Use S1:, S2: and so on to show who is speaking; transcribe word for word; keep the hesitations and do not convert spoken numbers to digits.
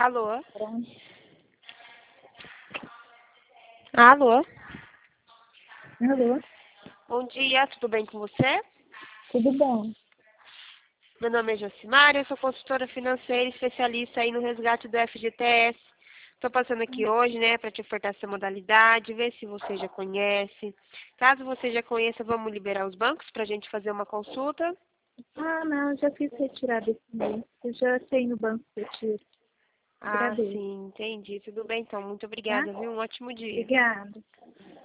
S1: Alô?
S2: Pronto.
S1: Alô?
S2: Alô?
S1: Bom dia, tudo bem com você?
S2: Tudo bom?
S1: Meu nome é Josimara, eu sou consultora financeira e especialista aí no resgate do F G T S. Estou passando aqui hoje, né, para te ofertar essa modalidade, ver se você já conhece. Caso você já conheça, vamos liberar os bancos para a gente fazer uma consulta.
S2: Ah, não, eu já fiz retirada esse mês. Eu já tenho no banco retiro.
S1: Ah,
S2: Agradeço,
S1: sim, entendi. Tudo bem, então. Muito
S2: tá?
S1: obrigada, viu? Um ótimo dia.
S2: Obrigada.